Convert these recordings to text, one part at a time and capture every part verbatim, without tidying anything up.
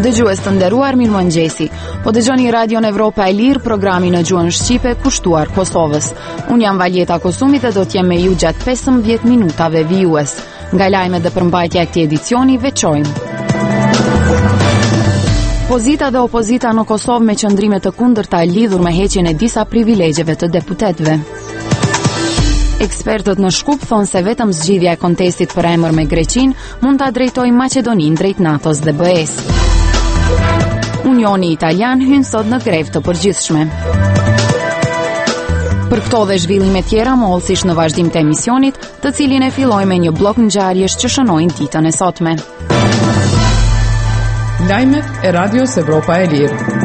Dëgjues të nderuar, mirëmëngjesi. Po dëgjoni Radion Evropa e Lirë, programin në gjuhën shqipe kushtuar Kosovës. Unë jam Valjeta Kosumit dhe do të jem me ju gjatë pesëmbëdhjetë minutave vijues. Nga lajmet dhe përmbajtja e këtij edicioni veçojmë. Pozita dhe opozita në Kosovë me qëndrime të kundërta lidhur me heqjen e disa privilegjeve të deputetëve. Ekspertët në Shkup thonë se vetëm zgjidhja e kontestit për emër me Greqinë mund ta drejtojë Maqedoninë drejt NATO-s dhe B E-s. Unioni Italian hyn sot në grevë të përgjithshme. Për këto dhe zhvillime tjera, mollësish në vazhdim të emisionit, të cilin e filloj me një blok ngjarjesh që shënojnë ditën e sotme. Lajmet e Radios Evropa e Lirë.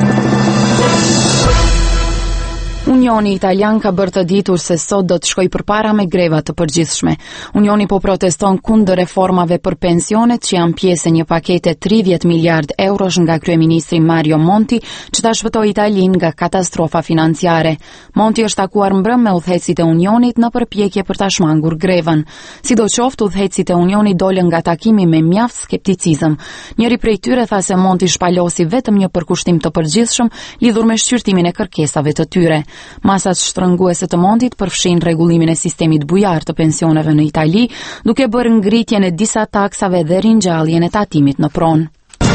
Unioni Italian ka bërë të ditur se sot do të shkojë përpara me greva të përgjithshme. Unioni po proteston kundër reformave për pensionet që janë pjesë e një pakete tridhjetë miliardë eurosh nga kryeministri Mario Monti, që ta shpëtoi Italinë nga katastrofa financiare. Monti është takuar mbrëm me udhëheqësit e Unionit në përpjekje për ta shmangur grevën. Sidoqoftë, udhëheqësit e Unionit dolën nga takimi me mjaft skepticizëm. Njëri prej tyre tha se Monti shpalosi vetëm një përkushtim të përgjithshëm lidhur me shqyrtimin e kërkesave të tyre. Masat shtrënguese të Montit përfshin rregullimin e sistemit bujar të pensioneve në Itali, duke bërë ngritjen e disa taksave dhe ringjalljen e tatimit në pronë.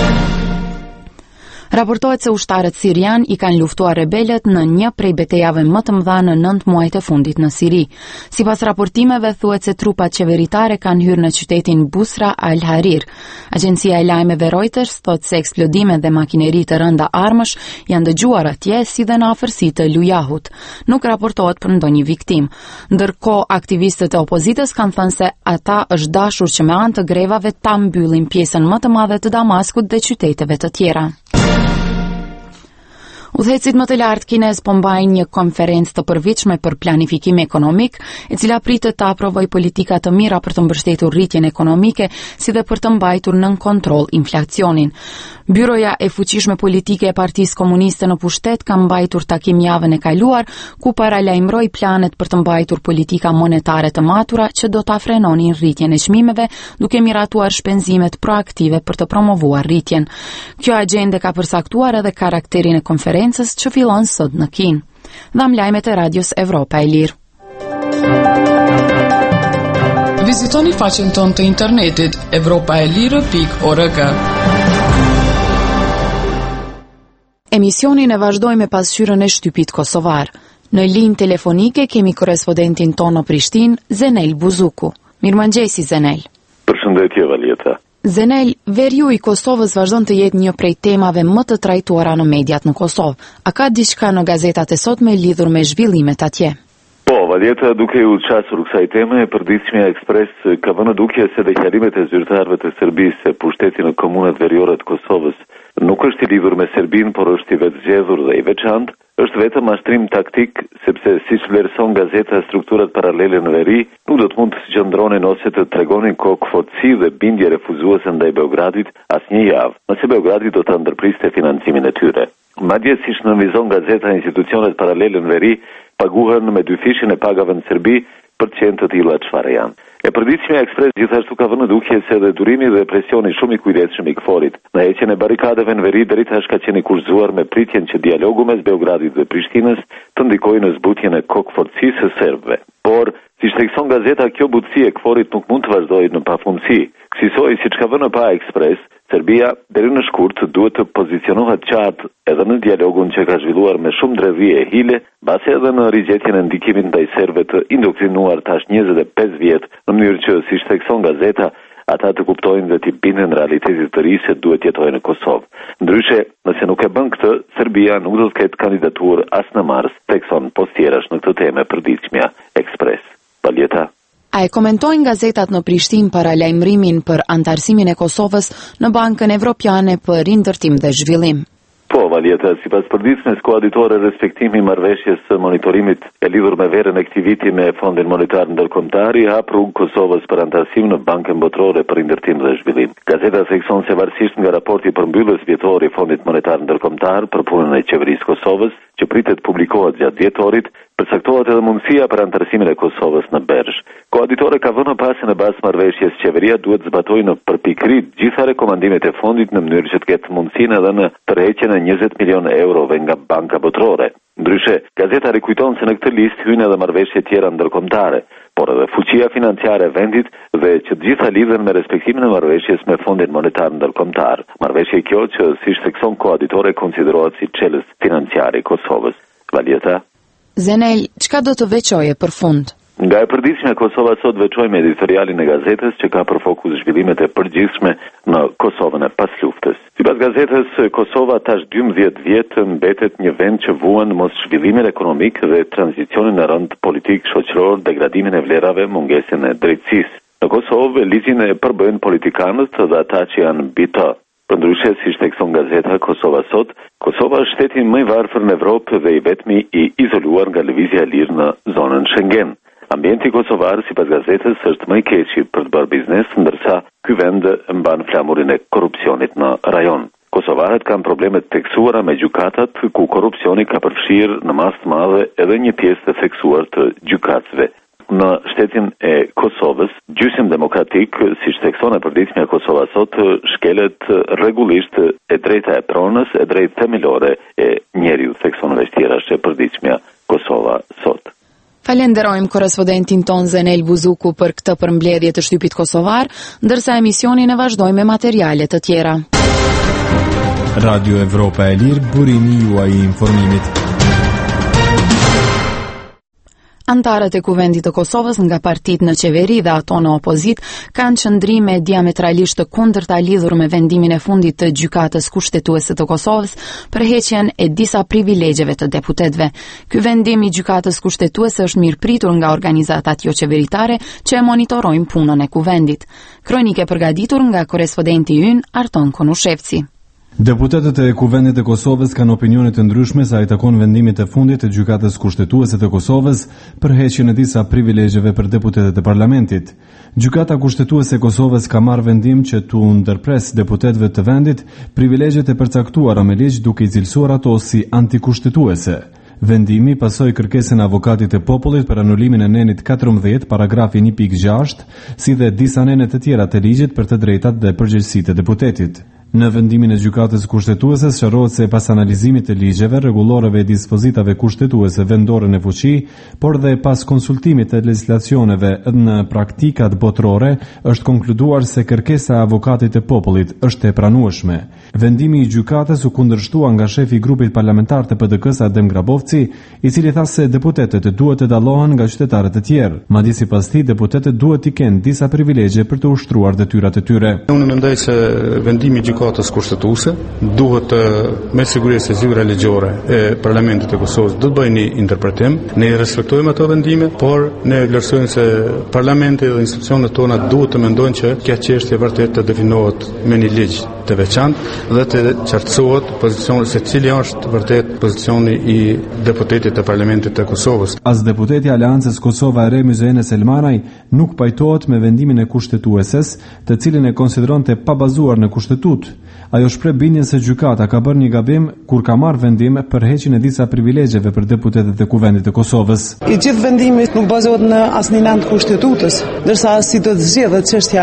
Raportohet se ushtarët sirian i kanë luftuar rebelët në një prej betejave më të mëdha në nëntë muajt e fundit në Siri. Sipas raportimeve thuhet se trupat qeveritare kanë hyrë në qytetin Busra al-Harir. Agjencia e lajmeve Reuters thotë se eksplodimet dhe makineri të rënda armësh janë dëgjuar atje si dhe në afërsi të Lujahut. Nuk raportohet për ndonjë viktim. Ndërkohë, aktivistët e opozitës kanë thënë se ata është dashur që me anë të grevave ta mbyllin pjesën më të madhe të Damaskut dhe qyteteve të tjera. Udhëheqësit më të lartë kinez po mbajnë një konferencë të përvitshme për planifikim ekonomik, e cila pritet të aprovojë politika të mira për të mbështetur rritjen ekonomike, si dhe për të mbajtur nën kontroll inflacionin. Byroja e fuqishme politike e Partisë Komuniste në pushtet ka mbajtur takim javën e kaluar, ku paralajmëroi planet për të mbajtur politika monetare të matura që do ta frenonin rritjen e çmimeve, duke miratuar shpenzimet proaktive për të promovuar rritjen. Kjo agjende ka përcaktuar edhe karakterin e konferencës që fillon sot në Kinë. Dham lajmet e Radios Evropa e Lirë. Vizitoni faqen tonë të internetit evropaelire pikë org. Emisionin e vazhdoj me pasqyrën e shtypit kosovar. Në linjë telefonike kemi korrespondentin tonë në Prishtinë, Zenel Buzuku. Mirëmëngjesi Zenel. Përshëndetje Valjeta. Zenel, veriu i Kosovës vazhdon të jetë një prej temave më të trajtuara në mediat në Kosovë. A ka diçka në gazetat e sotme lidhur me zhvillimet atje? Po, Valjeta, duke u qasur kësaj teme, përditshmja Ekspres ka vënë dukje se deklarimet e zyrtarëve të Serbisë se pushteti në komunat veriore të Kosovës nuk është i lidhur me Serbinë, por është i vetzgjedhur dhe i veçantë, është vetëm mashtrim taktik, sepse siç vlerëson gazeta, strukturat paralele në veri nuk do të mund të qëndronin ose të tregonin kokë fortësi dhe bindje refuzuese ndaj Beogradit asnjë javë, nëse Beogradi do të ndërpriste financimin e tyre. Madje siç nënvizon gazeta, institucionet paralele në veri paguhen me dy fishin e pagave në Serbi për të qenë të tilla çfarë janë. E përditshmja Ekspres gjithashtu ka vënë dukje se edhe durimi dhe presioni shumë i kujdesshëm i Kforit në heqjen e barikadeve në veri deri tash ka qenë i kurzuar me pritjen që dialogu mes Beogradit dhe Prishtinës të ndikojë në zbutjen e kokëfortësisë së serbëve. Por, siç thekson gazeta, kjo butësi e Kforit nuk mund të vazhdojë në pafundësi. Kësaj, siç ka vënë pa Ekspres, Serbia deri në shkurt duhet të pozicionohet qartë edhe në dialogun që ka zhvilluar me shumë dredhi e hile, mbasi edhe në rigjetjen e ndikimit ndaj serbëve të indoktrinuar tash njëzet e pesë vjet, në mënyrë që, siç thekson gazeta, ata të kuptojnë dhe të bindën realitetit të ri se duhet jetojnë në Kosovë. Ndryshe, nëse nuk e bën këtë, Serbia nuk do të ketë kandidaturë as në mars, thekson postjerash në këtë temë përditshmja Ekspres. Valjeta. A e komentojnë gazetat në Prishtinë para lajmërimin për antarësimin e Kosovës në Bankën Evropiane për Rindërtim dhe Zhvillim? Po, Valjeta, sipas përditshmes koaditore respektimi i marrëveshjes së monitorimit e lidhur me verën e këtij viti me Fondin Monetar Ndërkombëtar i hap rrugë Kosovës për antarësim në Bankën Botërore për Rindërtim dhe Zhvillim. Gazeta thekson se varësisht nga raporti përmbyllës vjetor i Fondit Monetar Ndërkombëtar për punën e qeverisë Kosovës, që pritet publikohet gjatë vjetorit, Përcaktohet edhe mundësia për anëtarësimin e Kosovës në Bergj. Koaditore ka vënë pasi në bazë marrëveshjes qeveria duhet zbatojë në përpikëri gjitha rekomandimet e fondit në mënyrë që të ketë mundësinë edhe në tërheqjen e njëzet milion eurove nga banka botërore. Ndryshe, gazeta rikujton se në këtë listë hyn edhe marrëveshje tjera ndërkombëtare, por edhe fuqia financiare e vendit dhe që të gjitha lidhen me respektimin e marrëveshjes me Fondin Monetar Ndërkombëtar. Marrëveshje kjo që siç thekson koaditore konsiderohet si çelës financiare i Kosovës. Valieta Zenel, çka do të veçoje për fund? Nga e përditshme Kosova sot veçoi me editorialin e gazetës që ka për fokus zhvillimet e përgjithshme në Kosovën e pasluftës. Sipas gazetës, Kosova tash dymbëdhjetë vjet mbetet një vend që vuan mos zhvillimin ekonomik dhe tranzicionin në rënd politik shoqëror, degradimin e vlerave, mungesën e drejtësisë. Në Kosovë ligjin e përbëjnë politikanët dhe ata që janë mbi të. Përndryshe, si thekson gazeta Kosova sot, Kosova është shteti më i varfër në Evropë dhe i vetmi i izoluar nga lëvizja e lirë në zonën Schengen. Ambienti kosovar, sipas gazetës, është më i keqi për të bërë biznes, ndërsa ky vend mban flamurin e korrupsionit në rajon. Kosovarët kanë probleme të theksuara me gjykatat, ku korrupsioni ka përfshirë në masë të madhe edhe një pjesë të theksuar të gjykatësve. Në shtetin e Kosovës, gjysim demokratik, siç thekson e përditshmja Kosova sot, shkelet rregullisht e drejta e pronës, e drejtë themelore e njeriu, thekson edhe tjera e përditshmja Kosova sot. Falenderojmë korrespondentin ton Zenel Buzuku për këtë përmbledhje të shtypit kosovar, ndërsa emisionin e vazhdojmë me materiale të tjera. Radio Evropa e Lirë, burimi juaj i informimit. Antarët e Kuvendit të Kosovës nga partitë në qeveri dhe ato në opozit kanë qëndrime diametralisht të kundërta lidhur me vendimin e fundit të gjykatës kushtetuese të Kosovës për heqjen e disa privilegjeve të deputetëve. Ky vendim i gjykatës kushtetuese është mirëpritur nga organizatat jo qeveritare që e monitorojnë punën e Kuvendit. Kronike përgatitur nga korrespondenti ynë Arton Konushevci. Deputetët e Kuvendit të Kosovës kanë opinione të ndryshme sa i takon vendimit të fundit të gjykatës kushtetuese të Kosovës për heqjen e disa privilegjeve për deputetët e parlamentit. Gjykata kushtetuese e Kosovës ka marrë vendim që t'u ndërpres deputetëve të vendit privilegjet e përcaktuara me ligj duke i cilësuar ato si antikushtetuese. Vendimi pasoi kërkesën e avokatit të popullit për anulimin e nenit katërmbëdhjetë paragrafi një pikë gjashtë, si dhe disa nene të tjera të ligjit për të drejtat dhe përgjegjësitë e deputetit. Në vendimin e gjykatës kushtetuese sqarohet se pas analizimit të ligjeve, rregulloreve e dispozitave kushtetuese vendore në fuqi, por dhe pas konsultimit të legjislacioneve në praktikat botërore, është konkluduar se kërkesa e avokatit të popullit është e pranueshme. Vendimi i gjykatës u kundërshtua nga shefi i grupit parlamentar të P D K-s Adem Grabovci, i cili tha se deputetët duhet të dallohen nga qytetarët e tjerë. Madje sipas tij, deputetët duhet të kenë disa privilegje për të ushtruar detyrat e tyre. Unë mendoj se vendimi i gjykatës kushtetuese duhet me siguri se zyra ligjore e parlamentit të Kosovës do të bëjë një interpretim. Ne respektojmë ato vendime, por ne vlerësojmë se parlamenti dhe institucionet tona duhet të mendojnë që kjo çështje vërtet të definohet me një ligj të veçantë dhe të qartësohet pozicioni se cili është vërtet pozicioni i deputetit të parlamentit të Kosovës. As deputeti i Aleancës Kosova e Re Myzoene Selmanaj nuk pajtohet me vendimin e kushtetueses, të cilin e konsideronte pa bazuar në kushtetut. Ajo shpreh bindjen se gjykata ka bërë një gabim kur ka marrë vendim për heqjen e disa privilegjeve për deputetët e Kuvendit të Kosovës. I gjithë vendimi nuk bazohet në asnjë anë të kushtetutës, ndërsa si do të zgjedhet çështja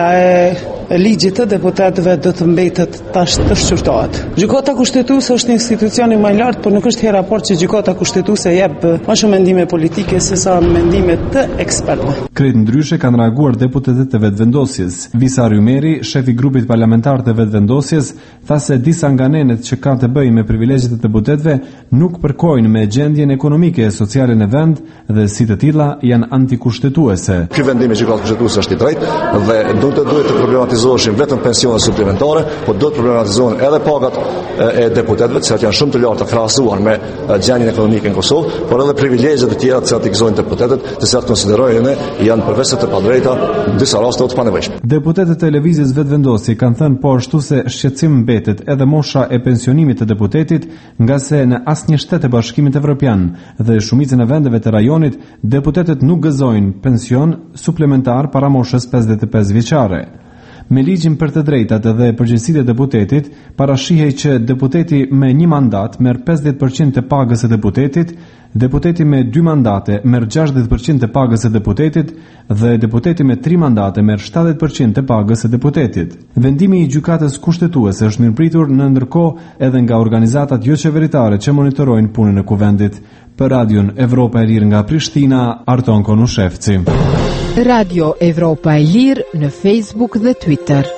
e ligjit të deputetëve do të mbetet tash të shqyrtohet. Gjykata kushtetuese është një institucion i më i lartë, por nuk është hera raport që gjykata kushtetuese jep më shumë mendime politike sesa mendime të ekspertëve. Krejt ndryshe kanë reaguar deputetët e vetëvendosjes. Visa Rymeri, shefi i grupit parlamentar të vetëvendosjes, tha se disa nga nenet që kanë të bëjnë me privilegjet e deputetëve nuk përkojnë me gjendjen ekonomike e sociale në vend dhe si të tilla janë antikushtetuese. Ky vendim i gjykatës kushtetuese është i drejtë dhe do të duhet të problematizoheshin vetëm pensionet suplementare, por do të problematizohen edhe pagat e deputetëve, që janë shumë të larta krahasuar me gjendjen ekonomike në Kosovë, por edhe privilegjet e tjera që gëzojnë deputetët, të cilat konsiderojnë janë përveç të padrejta, në disa raste të panevojshme. Deputetët e lëvizjes vetëvendosje kanë thënë po ashtu se shqetësim mbetet edhe mosha e pensionimit të deputetit, nga se në asnjë shtet të Bashkimit Evropian dhe shumicën e vendeve të rajonit, deputetët nuk gëzojnë pension suplementar para moshës pesëdhjetë e pesë vjeçare. Me ligjin për të drejtat dhe përgjegjësitë e deputetit, parashihej që deputeti me një mandat merr pesëdhjetë përqind të pagës së deputetit Deputeti me dy mandate merr gjashtëdhjetë përqind të pagës së deputetit dhe deputeti me tri mandate merr shtatëdhjetë përqind të pagës së deputetit. Vendimi i gjykatës kushtetuese është mirëpritur në ndërkohë edhe nga organizatat jo qeveritare që monitorojnë punën e kuvendit. Për Radion Evropa e Lirë nga Prishtina, Arton Konushevci. Radio Evropa e Lirë në Facebook dhe Twitter.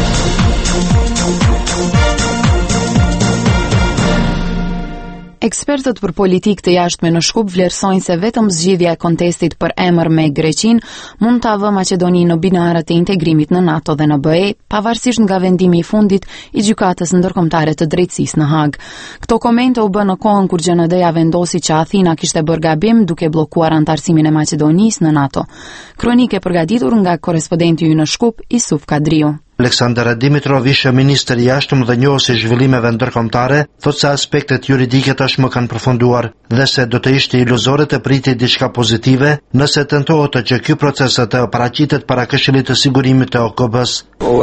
Ekspertët për politikë të jashtme në Shkup vlerësojnë se vetëm zgjidhja e kontestit për emër me Greqinë mund ta vë Maqedoninë në binarët e integrimit në NATO dhe në B E, pavarësisht nga vendimi i fundit i gjykatës ndërkombëtare të drejtësisë në Hag. Këto komente u bën në kohën kur G N D-ja vendosi që Athina kishte bërë gabim duke bllokuar antarësimin e Maqedonisë në NATO. Kronikë e përgatitur nga korrespondenti ynë në Shkup, Isuf Kadriu. Aleksandar Dimitrov, ishte ministër i jashtëm dhe njohës i zhvillimeve ndërkombëtare, thotë se aspektet juridike tashmë kanë përfunduar dhe se do të ishte iluzore të pritej diçka pozitive nëse tentohet që ky proces të paraqitet para Këshillit të Sigurimit të O K B-s.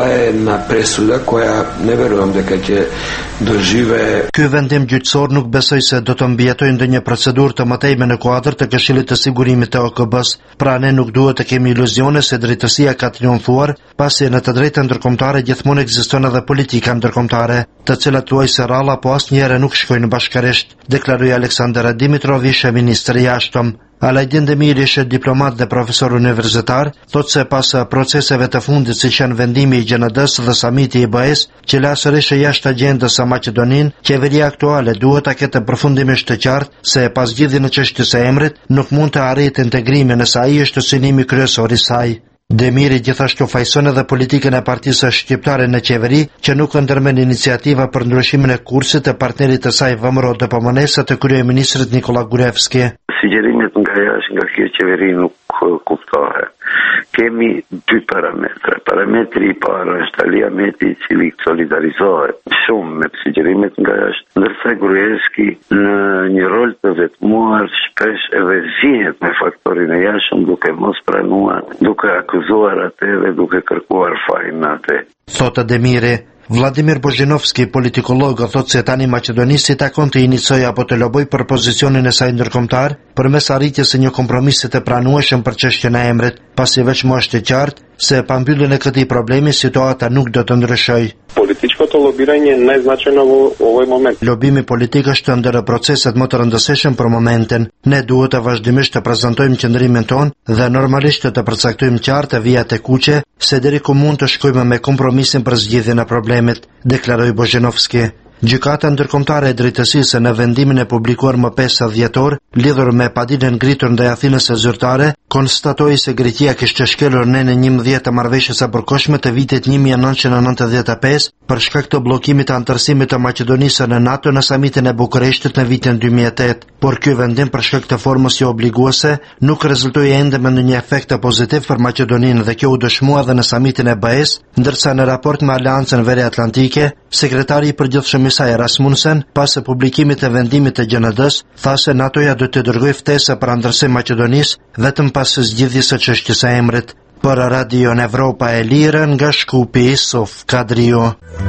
Ky vendim gjyqësor nuk besoj se do të mbijetojë ndonjë procedurë të mëtejme në kuadër të Këshillit të Sigurimit të O K B-s. Pra ne nuk duhet të kemi iluzione se drejtësia ka triumfuar, pasi në të drejtën ndërkombëtare gjithmonë ekziston edhe politika ndërkombëtare, të cilat thuajse rralla po asnjëherë nuk shkojnë bashkërisht, deklaroi Aleksandar Dimitrov, ishte ministri i jashtëm. Alajdin Demir, ishte diplomat dhe profesor universitar, thotë se pas proceseve të fundit siç janë vendimi i G N D-s dhe samiti i B E-s, që la sërish jashtë agjendës së Maqedoninë, qeveria aktuale duhet ta ketë përfundimisht të qartë se pas zgjidhjes në çështjes së emrit nuk mund të arrijë integrimin nëse ai është synimi kryesor i saj. Demiri gjithashtu fajson edhe politikën e partisë shqiptare në qeveri, që nuk ndërmen iniciativa për ndryshimin e kursit të partnerit të saj Vëmëro D P M N-s të kryeministrit Nikola Gruevski. Sugjerimet nga jashtë nga kjo qeveri nuk kuptohet. Kemi dy parametra. Parametri i parë është Alia Meti, i cili solidarizohet shumë me sugjerimet nga jashtë, ndërsa Gruevski në një rol të vetmuar shpesh edhe zihet me faktorin e jashtëm, duke mos pranuar, duke akuzuar atë dhe duke kërkuar fajin atë. Thotë Demiri. Vladimir Bozhinovski, politikolog, thotë se tani Maqedonisë i takon të inicojë apo të loboj për pozicionin e saj ndërkombëtar përmes arritjes së një kompromisi të pranueshëm për çështjen e emrit, pasi veç më është e qartë se pa mbylljen e këtij problemi situata nuk do të ndryshojë. Političko lobiranje je najznačajnije u ovaj moment. Lobimi politik është ndër proceset më të rëndësishëm për momentin. Ne duhet të vazhdimisht të prezantojmë qëndrimin ton dhe normalisht të përcaktojmë qartë vijat e kuqe se deri ku mund të shkojmë me kompromisin për zgjidhjen e problemit, deklaroi Bozhinovski. Gjykata ndërkombëtare e drejtësisë në vendimin e publikuar më pesë dhjetor, lidhur me padinën ngritur ndaj Athinës së zyrtare, konstatoi se Greqia kishte shkelur në njëmbëdhjetë të marrëveshjes së përkohshme të vitit një mijë e nëntëqind e nëntëdhjetë e pesë për shkak të bllokimit të antarësimit të Maqedonisë në NATO në samitin e Bukureshtit në vitin dy mijë e tetë. Por ky vendim për shkak të formës jo obliguese nuk rezultoi ende me ndonjë efekt pozitiv për Maqedoninë dhe kjo u dëshmua edhe në samitin e B E-s, ndërsa në raport me Aleancën Veriatlantike, sekretari i përgjithshëm i saj Rasmussen, pas së publikimit të vendimit të G N D-s, tha se NATO-ja do të dërgojë ftesë për antarësim Maqedonisë vetëm pas zgjidhjes së çështjes së emrit. Për Radio Evropa e Lirë nga Shkupi, Isuf Kadriu.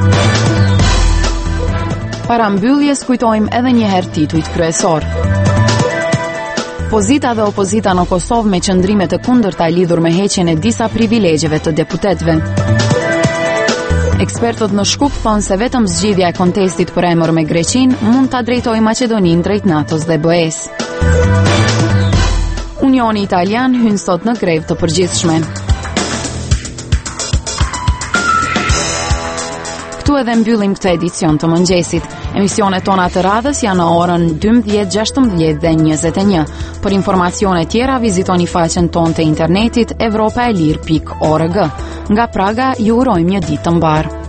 Para mbylljes kujtojmë edhe një herë titujt kryesor. Pozita dhe opozita në Kosovë me qëndrime të kundërta lidhur me heqjen e disa privilegjeve të deputetëve. Ekspertët në Shkup thonë se vetëm zgjidhja e kontestit për emër me Greqinë mund ta drejtojë Maqedoninë drejt NATO-s dhe B E-s. Unioni Italian hyn sot në grevë të përgjithshme. Këtu edhe mbyllim këtë edicion të mëngjesit. Emisionet tona të radhës janë në orën dymbëdhjetë, gjashtëmbëdhjetë dhe njëzet e një. Për informacione tjera vizitoni faqen tonë të internetit evropaelir pikë org. Nga Praga ju urojmë një ditë të mbarë.